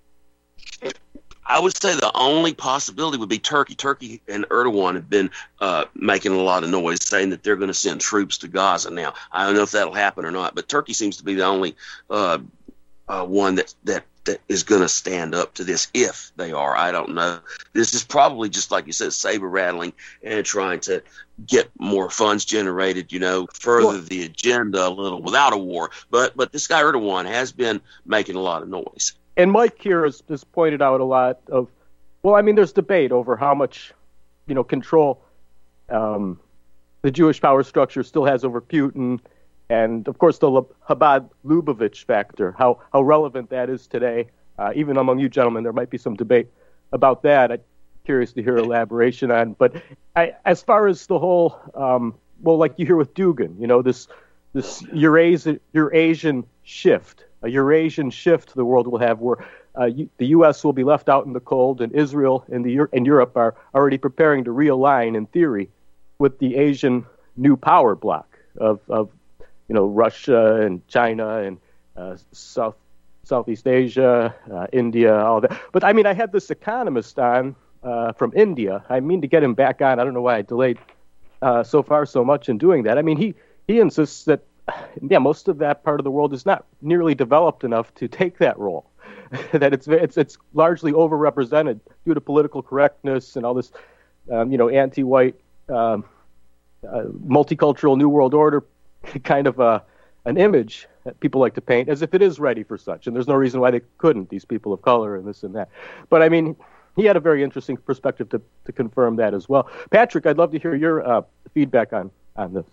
I would say the only possibility would be Turkey. Turkey and Erdogan have been uh, making a lot of noise, saying that they're going to send troops to Gaza now. I don't know if that'll happen or not, but Turkey seems to be the only uh, uh, one that, that, that is going to stand up to this, if they are. I don't know. This is probably just, like you said, saber rattling and trying to get more funds generated, you know, further well, the agenda a little without a war. But but this guy Erdogan has been making a lot of noise. And Mike here has, has pointed out a lot of, well, I mean, there's debate over how much, you know, control um, the Jewish power structure still has over Putin, and of course the Chabad-Lubavitch factor, how how relevant that is today. Uh, even among you gentlemen, there might be some debate about that. I'm curious to hear elaboration on. But I, as far as the whole, um, well, like you hear with Dugin, you know, this this Eurasian, Eurasian shift. A Eurasian shift the world will have, where uh, U- the U S will be left out in the cold, and Israel and the and Europe are already preparing to realign, in theory, with the Asian new power bloc of, of you know, Russia and China and uh, South Southeast Asia, uh, India, all that. But I mean, I had this economist on uh, from India. I mean to get him back on. I don't know why I delayed uh, so far so much in doing that. I mean, he he insists that, yeah, most of that part of the world is not nearly developed enough to take that role. That it's it's it's largely overrepresented due to political correctness and all this, um, you know, anti-white, um, uh, multicultural New World Order kind of a an image that people like to paint as if it is ready for such. And there's no reason why they couldn't. These people of color and this and that. But I mean, he had a very interesting perspective to to confirm that as well. Patrick, I'd love to hear your uh, feedback on on this.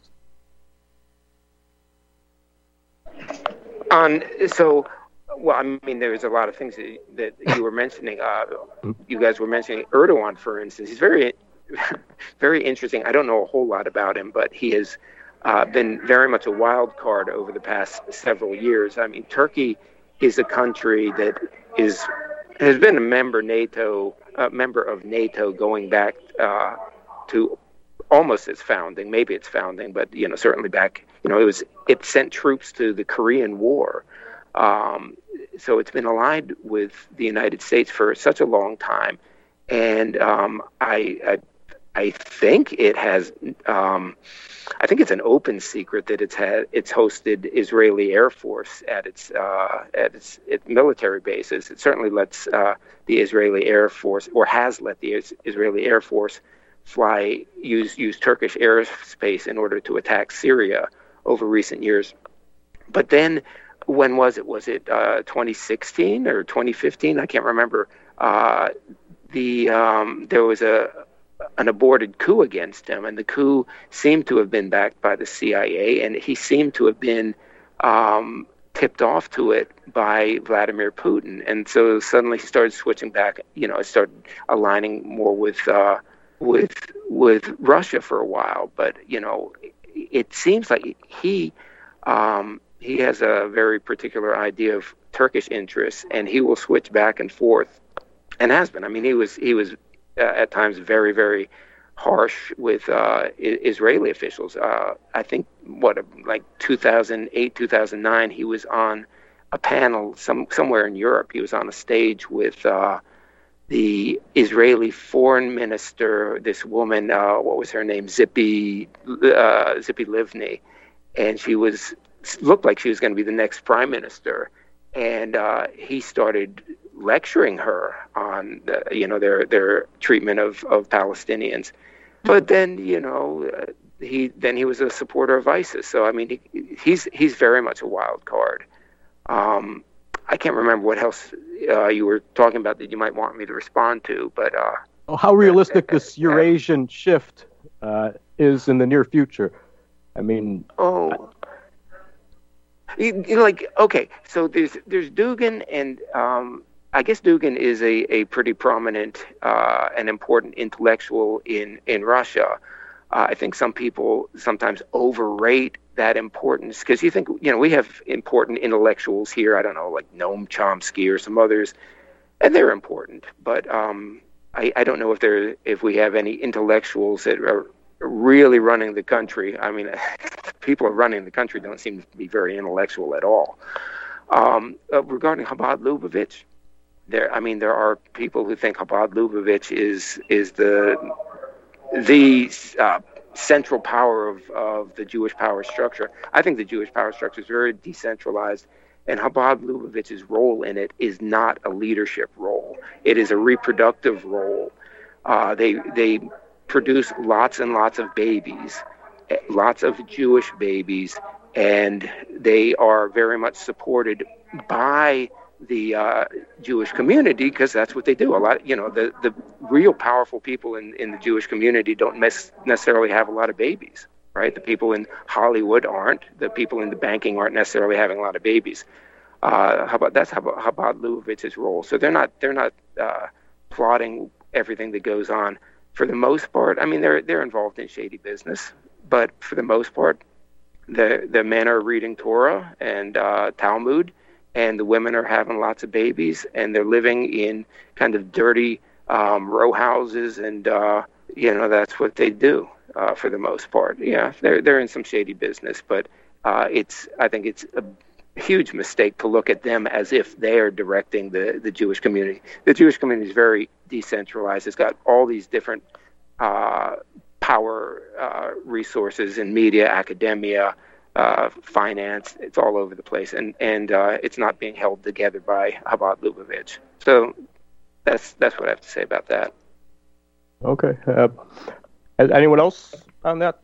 On so, well, I mean, there's a lot of things that, that you were mentioning. Uh, you guys were mentioning Erdogan, for instance. He's very, very interesting. I don't know a whole lot about him, but he has uh, been very much a wild card over the past several years. I mean, Turkey is a country that is has been a member NATO, a member of NATO going back uh, to almost its founding. Maybe its founding, but you know, certainly back. You know, it was it sent troops to the Korean War, um, so it's been allied with the United States for such a long time. And um, I, I I think it has. Um, I think it's an open secret that it's had. It's hosted Israeli Air Force at its uh, at its, its military bases. It certainly lets uh, the Israeli Air Force, or has let the is- Israeli Air Force fly use use Turkish airspace in order to attack Syria over recent years. But then, when was it? Was it uh, twenty sixteen or twenty fifteen? I can't remember. Uh, the um, there was a an aborted coup against him, and the coup seemed to have been backed by the C I A, and he seemed to have been um, tipped off to it by Vladimir Putin. And so suddenly he started switching back. You know, it started aligning more with uh, with with Russia for a while. But you know, it seems like he. Um, He has a very particular idea of Turkish interests, and he will switch back and forth, and has been. I mean, he was he was uh, at times very, very harsh with uh, I- Israeli officials. Uh, I think what like two thousand eight, two thousand nine, he was on a panel some somewhere in Europe. He was on a stage with uh, the Israeli foreign minister. This woman, uh, what was her name? Zippy uh, Zippy Livni, and she was. Looked like she was going to be the next prime minister, and uh, he started lecturing her on the, you know their their treatment of, of Palestinians. But then you know uh, he then he was a supporter of ISIS. So I mean he, he's he's very much a wild card. Um, I can't remember what else uh, you were talking about that you might want me to respond to, but uh, oh, how realistic uh, this Eurasian uh, shift uh, is in the near future. I mean, oh. I, You, you know, like okay, so there's there's Dugin, and um, I guess Dugin is a, a pretty prominent uh, and important intellectual in in Russia. Uh, I think some people sometimes overrate that importance because you think you know we have important intellectuals here. I don't know, like Noam Chomsky or some others, and they're important. But um, I, I don't know if there if we have any intellectuals that are really running the country. I mean, people running the country don't seem to be very intellectual at all. Um, uh, regarding Chabad Lubavitch, there, I mean, there are people who think Chabad Lubavitch is is the the uh, central power of, of the Jewish power structure. I think the Jewish power structure is very decentralized, and Chabad Lubavitch's role in it is not a leadership role. It is a reproductive role. Uh, they they produce lots and lots of babies, lots of Jewish babies, and they are very much supported by the uh, Jewish community because that's what they do. A lot, you know, the, the real powerful people in, in the Jewish community don't mes- necessarily have a lot of babies, right? The people in Hollywood aren't. The people in the banking aren't necessarily having a lot of babies. Uh, how about that's how about, how about Lubavitch's role? So they're not they're not uh, plotting everything that goes on. For the most part, I mean, they're they're involved in shady business, but for the most part, the the men are reading Torah and uh, Talmud, and the women are having lots of babies, and they're living in kind of dirty um, row houses, and uh, you know that's what they do uh, for the most part. Yeah, they're they're in some shady business, but uh, it's I think it's a huge mistake to look at them as if they are directing the, the Jewish community. The Jewish community is very decentralized. It's got all these different uh, power uh, resources in media, academia, uh, finance. It's all over the place, and and uh, it's not being held together by Chabad Lubavitch. So that's that's what I have to say about that. Okay. Uh, anyone else on that?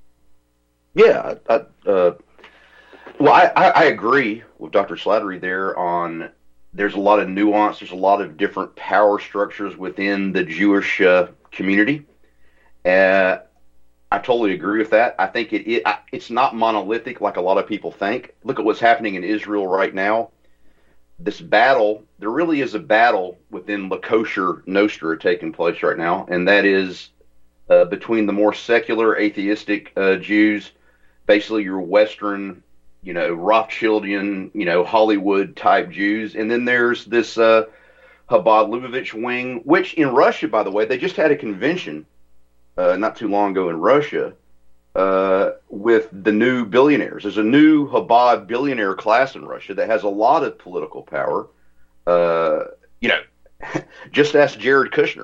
Yeah. I, uh, well, I, I, I agree with Doctor Slattery there on there's a lot of nuance. There's a lot of different power structures within the Jewish uh, community. Uh, I totally agree with that. I think it, it it's not monolithic like a lot of people think. Look at what's happening in Israel right now. This battle, there really is a battle within La Kosher Nostra taking place right now, and that is uh, between the more secular, atheistic uh, Jews, basically your Western, you know, Rothschildian, you know, Hollywood type Jews. And then there's this uh, Chabad Lubavitch wing, which in Russia, by the way, they just had a convention uh, not too long ago in Russia uh, with the new billionaires. There's a new Chabad billionaire class in Russia that has a lot of political power. Uh, you know, just ask Jared Kushner.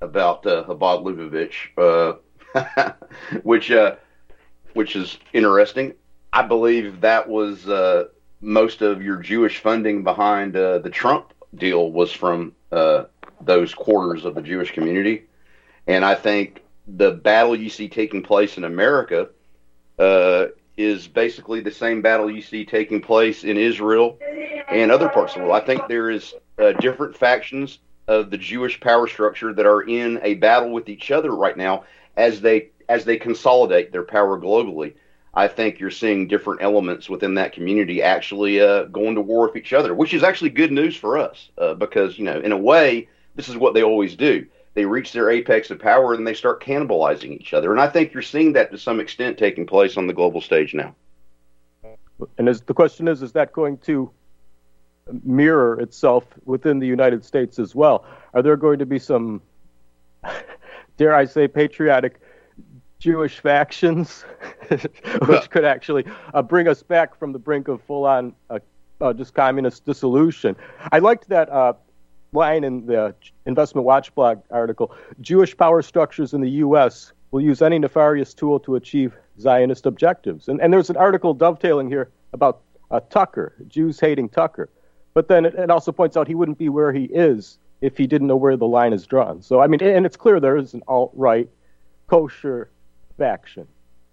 about uh, Chabad Lubavitch, uh, which uh, which is interesting. I believe that was uh, most of your Jewish funding behind uh, the Trump deal was from uh, those quarters of the Jewish community. And I think the battle you see taking place in America uh, is basically the same battle you see taking place in Israel and other parts of the world. I think there is uh, different factions of the Jewish power structure that are in a battle with each other right now as they as they consolidate their power globally. I think you're seeing different elements within that community actually uh, going to war with each other, which is actually good news for us uh, because, you know, in a way, this is what they always do. They reach their apex of power and they start cannibalizing each other. And I think you're seeing that to some extent taking place on the global stage now. And as the question is, is that going to mirror itself within the United States as well? Are there going to be some, dare I say, patriotic Jewish factions, which could actually uh, bring us back from the brink of full-on uh, uh, just communist dissolution? I liked that uh, line in the Investment Watch blog article: Jewish power structures in the U S will use any nefarious tool to achieve Zionist objectives. And, and there's an article dovetailing here about uh, Tucker, Jews hating Tucker. But then it, it also points out he wouldn't be where he is if he didn't know where the line is drawn. So, I mean, and it's clear there is an alt-right kosher faction.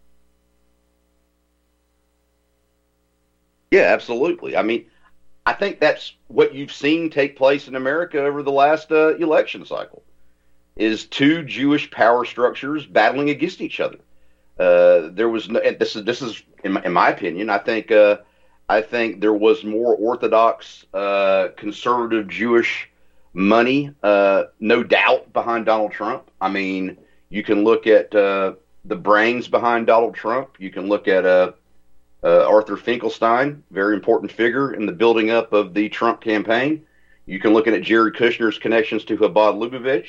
Yeah, absolutely. I mean, I think that's what you've seen take place in America over the last uh, election cycle, is two Jewish power structures battling against each other. Uh, there was no, and this is this is in my, in my opinion, I think uh, I think there was more Orthodox, uh, conservative Jewish money, uh, no doubt, behind Donald Trump. I mean, you can look at uh, the brains behind Donald Trump. You can look at uh, uh, Arthur Finkelstein, very important figure in the building up of the Trump campaign. You can look at Jared Kushner's connections to Chabad Lubavitch.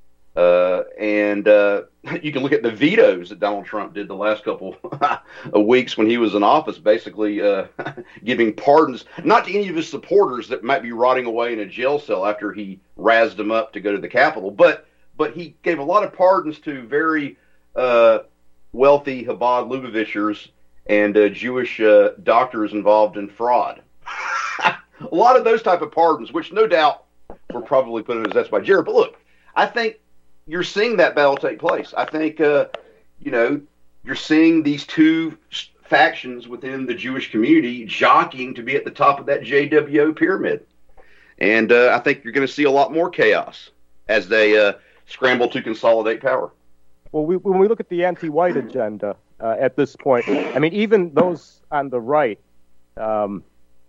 Uh, and uh, you can look at the vetoes that Donald Trump did the last couple of weeks when he was in office, basically uh, giving pardons, not to any of his supporters that might be rotting away in a jail cell after he razzed them up to go to the Capitol, but but he gave a lot of pardons to very uh, wealthy Chabad Lubavitchers and uh, Jewish uh, doctors involved in fraud. A lot of those type of pardons, which no doubt were probably put in his zest by Jared. But look, I think you're seeing that battle take place. I think, uh, you know, you're seeing these two factions within the Jewish community jockeying to be at the top of that J W O pyramid. And uh, I think you're going to see a lot more chaos as they uh, scramble to consolidate power. Well, we, when we look at the anti-white agenda uh, at this point, I mean, even those on the right um,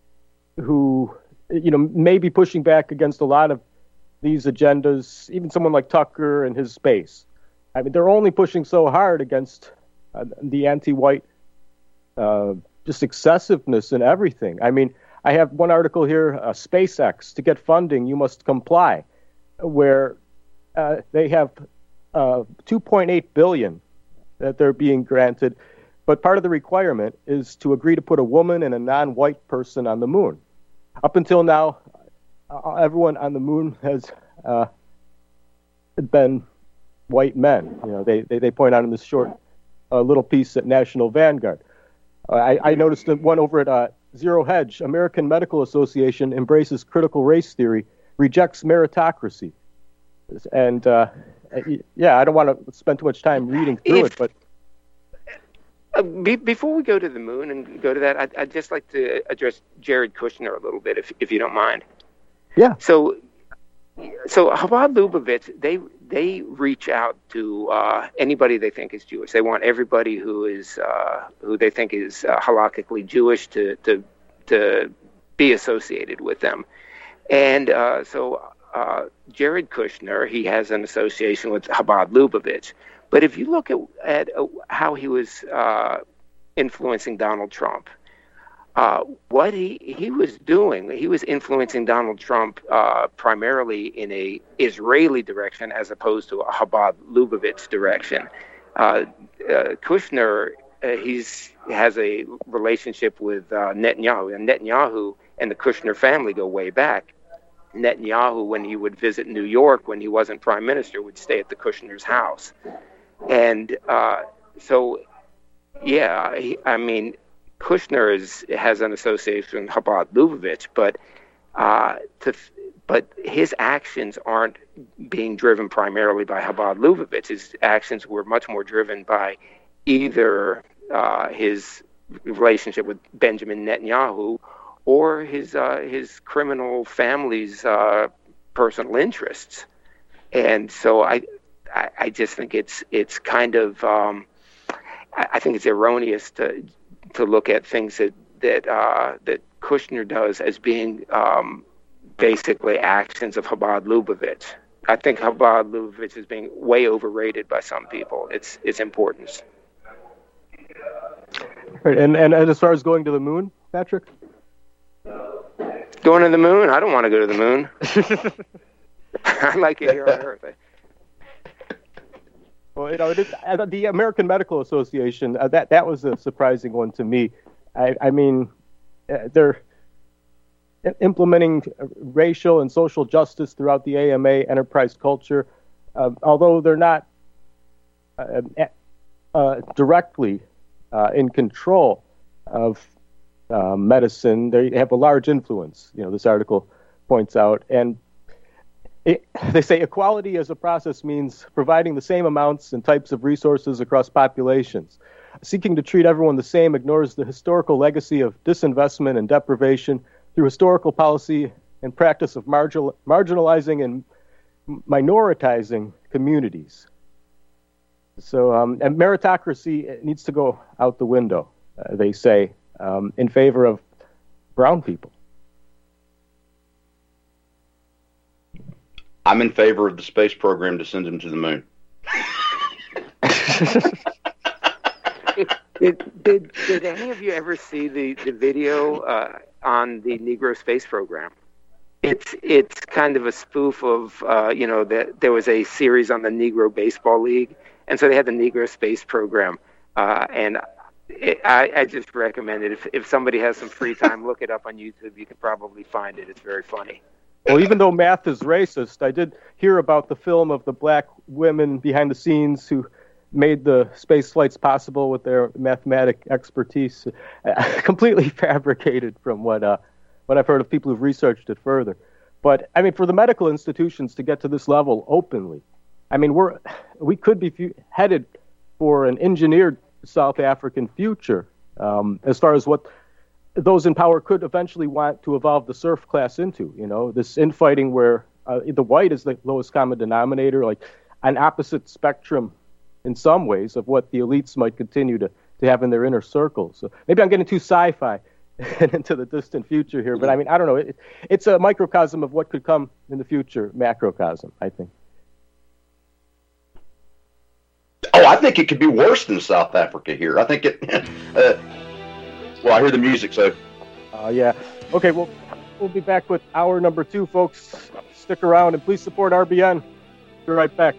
who, you know, may be pushing back against a lot of these agendas, even someone like Tucker and his space. I mean, they're only pushing so hard against uh, the anti-white uh, just excessiveness in everything. I mean, I have one article here, uh, SpaceX, to get funding, you must comply, where uh, they have uh, two point eight billion dollars that they're being granted, but part of the requirement is to agree to put a woman and a non-white person on the moon. Up until now, Uh, everyone on the moon has uh, been white men. You know, they, they, they point out in this short uh, little piece at National Vanguard. Uh, I, I noticed one over at uh, Zero Hedge. American Medical Association embraces critical race theory, rejects meritocracy. And, uh, yeah, I don't want to spend too much time reading through if, it, but... Uh, be, before we go to the moon and go to that, I'd, I'd just like to address Jared Kushner a little bit, if if you don't mind. Yeah. So, so Chabad Lubavitch, they they reach out to uh, anybody they think is Jewish. They want everybody who is uh, who they think is uh, halakhically Jewish to to to be associated with them. And uh, so uh, Jared Kushner, he has an association with Chabad Lubavitch. But if you look at at uh, how he was uh, influencing Donald Trump. Uh, what he, he was doing, he was influencing Donald Trump uh, primarily in a Israeli direction as opposed to a Chabad Lubavitch direction. Uh, uh, Kushner, uh, he's has a relationship with uh, Netanyahu, and Netanyahu and the Kushner family go way back. Netanyahu, when he would visit New York when he wasn't prime minister, would stay at the Kushner's house. And uh, so, yeah, he, I mean, Kushner is has an association with Chabad Lubavitch, but uh, to, but his actions aren't being driven primarily by Chabad Lubavitch. His actions were much more driven by either uh, his relationship with Benjamin Netanyahu or his uh, his criminal family's uh, personal interests. And so I, I I just think it's it's kind of um, I, I think it's erroneous to to look at things that that uh, that Kushner does as being um, basically actions of Chabad Lubavitch. I think Chabad Lubavitch is being way overrated by some people. It's its importance. Right, and, and and as far as going to the moon, Patrick? Going to the moon? I don't want to go to the moon. I like it here on Earth. Well, you know, it is, uh, the American Medical Association, uh, that that was a surprising one to me. I, I mean, uh, they're implementing racial and social justice throughout the A M A enterprise culture, uh, although they're not uh, uh, directly uh, in control of uh, medicine. They have a large influence, you know, this article points out. And it, they say equality as a process means providing the same amounts and types of resources across populations. Seeking to treat everyone the same ignores the historical legacy of disinvestment and deprivation through historical policy and practice of marginal, marginalizing and minoritizing communities. So, um, and meritocracy needs to go out the window, uh, they say, um, in favor of brown people. I'm in favor of the space program to send him to the moon. did, did, did any of you ever see the, the video uh, on the Negro space program? It's it's kind of a spoof of, uh, you know, that there was a series on the Negro Baseball League, and so they had the Negro space program. Uh, and it, I, I just recommend it. If, if somebody has some free time, look it up on YouTube. You can probably find it. It's very funny. Well, even though math is racist, I did hear about the film of the black women behind the scenes who made the space flights possible with their mathematic expertise, uh, completely fabricated from what uh, what I've heard of people who've researched it further. But, I mean, for the medical institutions to get to this level openly, I mean, we're we could be f- headed for an engineered South African future um, as far as what those in power could eventually want to evolve the serf class into, you know, this infighting where uh, the white is the lowest common denominator, like an opposite spectrum in some ways of what the elites might continue to, to have in their inner circles. So maybe I'm getting too sci-fi and into the distant future here, but I mean, I don't know. It, it's a microcosm of what could come in the future, macrocosm, I think. Oh, I think it could be worse than South Africa here. I think it... Uh, well, I hear the music, so... Uh, yeah. Okay, well, we'll be back with hour number two, folks. Stick around, and please support R B N. Be right back.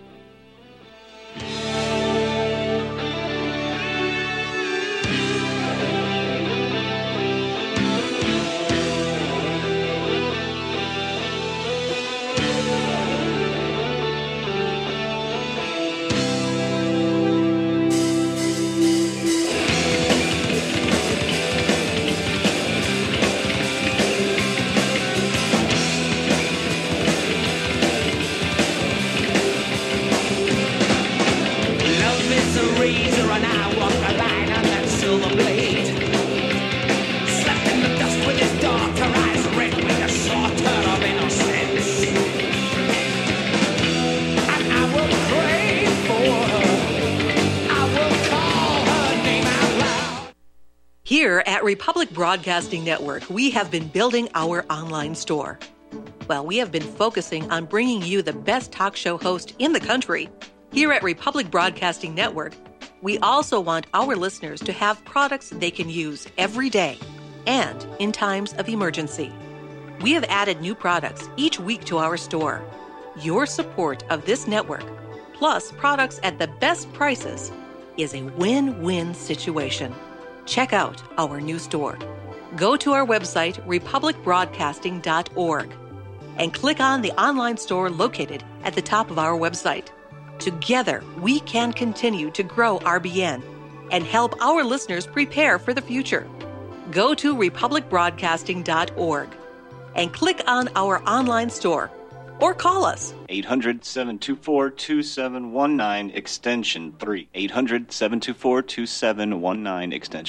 Here at Republic Broadcasting Network, we have been building our online store. Well, we have been focusing on bringing you the best talk show host in the country. Here at Republic Broadcasting Network, we also want our listeners to have products they can use every day and in times of emergency. We have added new products each week to our store. Your support of this network, plus products at the best prices, is a win-win situation. Check out our new store. Go to our website, republic broadcasting dot org. and click on the online store located at the top of our website. Together, we can continue to grow R B N and help our listeners prepare for the future. Go to republic broadcasting dot org and click on our online store or call us. eight hundred, seven two four, two seven one nine, extension three. eight hundred, seven two four, two seven one nine, extension